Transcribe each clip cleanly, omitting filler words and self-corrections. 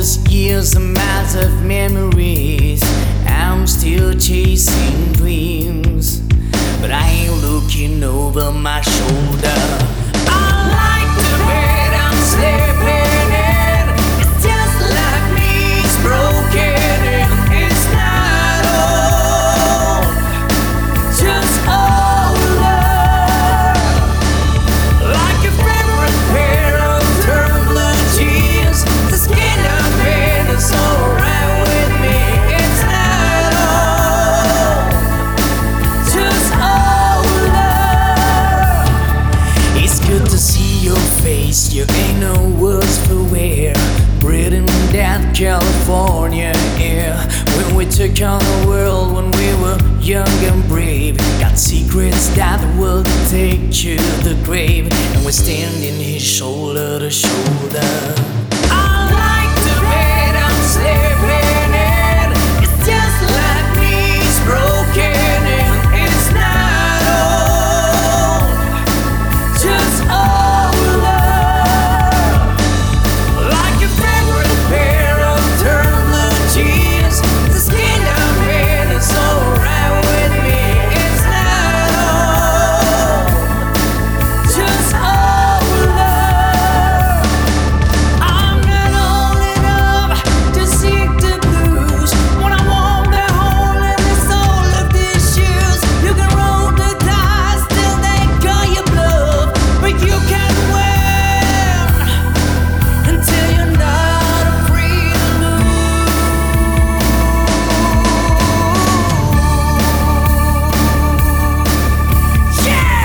these years, a mass of memories. I'm still chasing dreams, but I ain't looking over my shoulder. I like the bed I'm sleeping in. It's just like me, it's broken and it's not old, just older. Like a favorite pair of turned blue jeans, the skin I'm in is alright with me. It's not old, just older. It's good to see your face, you ain't no words for wear. Breathing that California air. When we took on the world, when we were young and brave. Got secrets that will take you to the grave, and we're standing here shoulder to shoulder. I like the bed I'm sleeping in. It's just like me, it's broken and it's not old, just older. Like a favorite pair of turned blue jeans, the skin I'm in is alright with me. It's not old, just older. I'm not old enough to seek the blues when I want the hole in the sole of these shoes. You can roll the dice till they call you bluff, but you can't win until you're not afraid to lose. Yeah!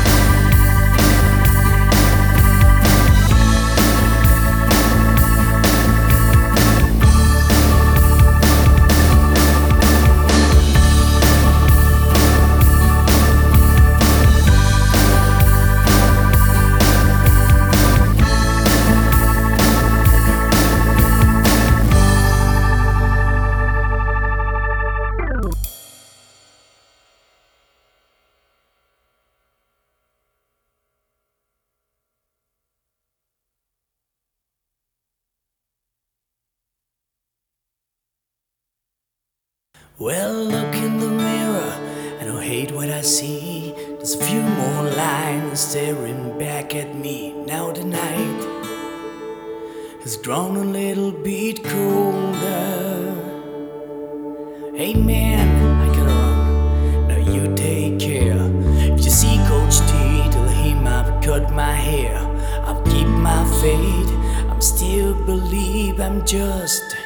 Well, look in the mirror, I don't hate what I see. There's a few more lines staring back at me. Now the night has grown a little bit colder. Hey man, I gotta run, now you take care. If you see Coach T, tell him I've cut my hair. I'll keep my fate, I'm still believe I'm just